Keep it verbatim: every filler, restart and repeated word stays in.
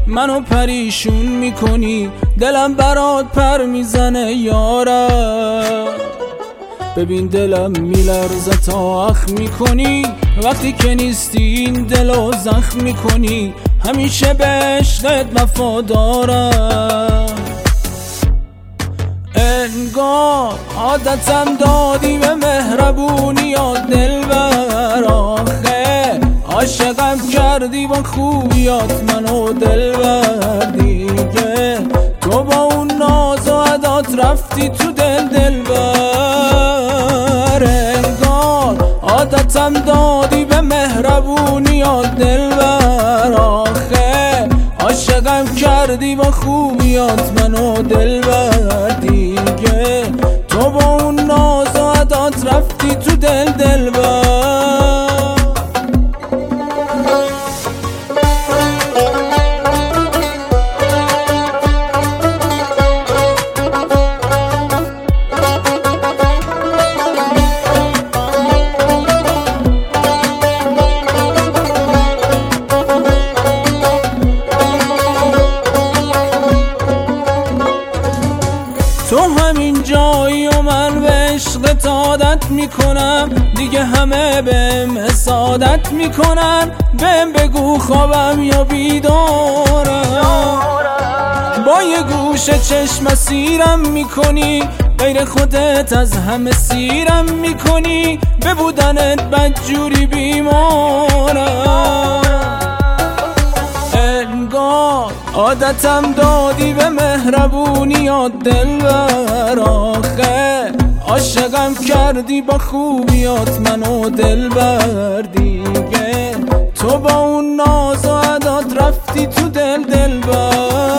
منو پریشون میکنی، دلم برات پر میزنه یارم. ببین دلم میلرزه تا اخم میکنی، وقتی که نیستی این دلو زخم میکنی. همیشه به عشقت وفادارم، انگار عادتم دادی به مهربونیات دلبر. آخه عاشقم کردی با خوبیات منو دلبر. دیگه تو با اون ناز و عدات رفتی تو دل دلبر. انگار عادتم دادی به مهربونیات دلبر. آخه عاشقم کردی با خوبیات منو دلبر. دیگه تو با اون ناز و عدات رفتی تو دل دلبر. تو همین جایی و من به عشقت عادت میکنم، دیگه همه بهم حسادت میکنن. بهم بگو خوابم یا بیدارم، با یه گوشه چشم سیرم میکنی. غیر خودت از همه سیرم میکنی، به بودنت بدجوری بیمارم. انگار عادتم دادی به مهربونیات دلبر. آخه عاشقم کردی با خوبیات منو دلبر. دیگه تو با اون ناز و عدات رفتی تو دل دلبر.